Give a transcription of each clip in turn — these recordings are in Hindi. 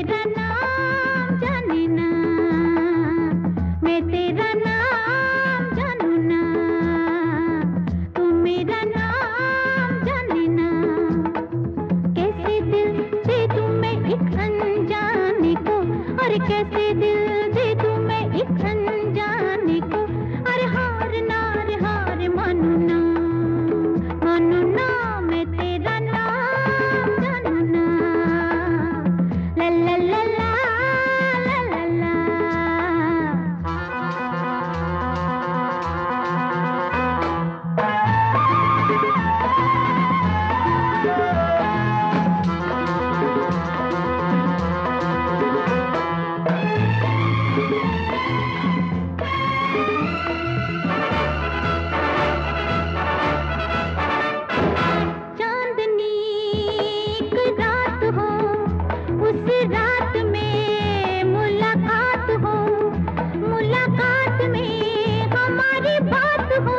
तेरा नाम जाने ना, मैं तेरा नाम जानू ना, तू मेरा नाम जाने ना। कैसे दिल दे दूं मैं एक अनजाने को, और कैसे दिल दे दूं मैं एक अनजाने को। अरे हार ना मानू ना, मानू ना, मैं तेरा नाम जानू ना। ला ला ला ला ला ला ला। उस रात में मुलाकात हो, मुलाकात में हमारी बात हो।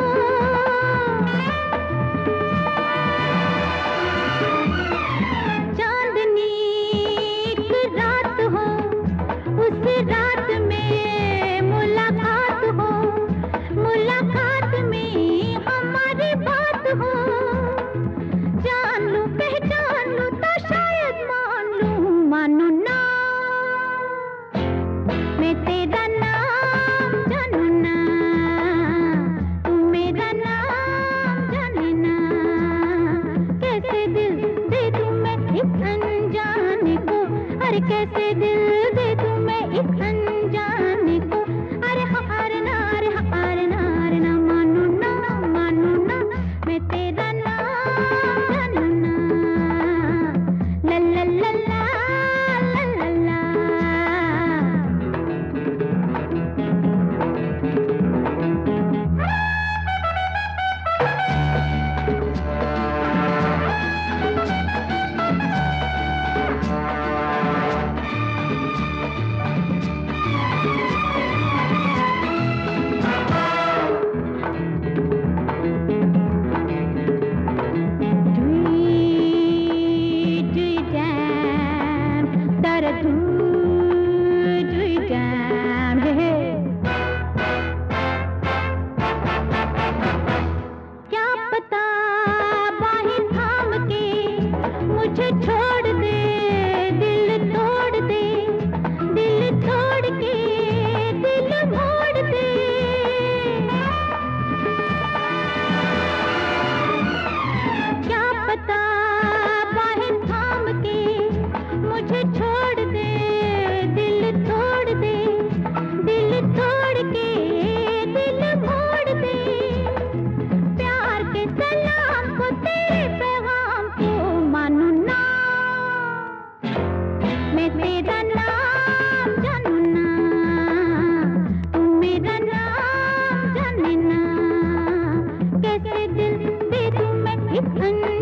चांदनी एक रात हो, उस रात में मुलाकात हो, मुलाकात में हमारी बात हो। जान लूं पहचान लूं तो शायद मान लूं, मानो ना, मैं तेरा नाम जानू ना, तू मेरा नाम जाने ना। कैसे दिल दे दूं मैं एक अनजाने को, अरे कैसे दिल दे दूं मैं एक अनजाने को। अरे हार ना, अरे हार ना, अरे ना, मानू ना, मानू ना, मैं तेरा नाम जानू ना। ला ला ला ला ला ला ला। क्या पता बाहें थाम के मुझे छोड़ दे, दिल तोड़ दे, दिल तोड़ के दिल मोड़ दे। क्या पता बाहें थाम के मुझे छोड़ दे, दिल तोड़ दे, दिल तोड़ के दिल मोड़ दे। प्यार के सलाम को तेरे पैगाम को मानू ना, मैं तेरा नाम जानू ना, तू मेरा नाम जाने ना। कैसे दिल दे दूं मैं एक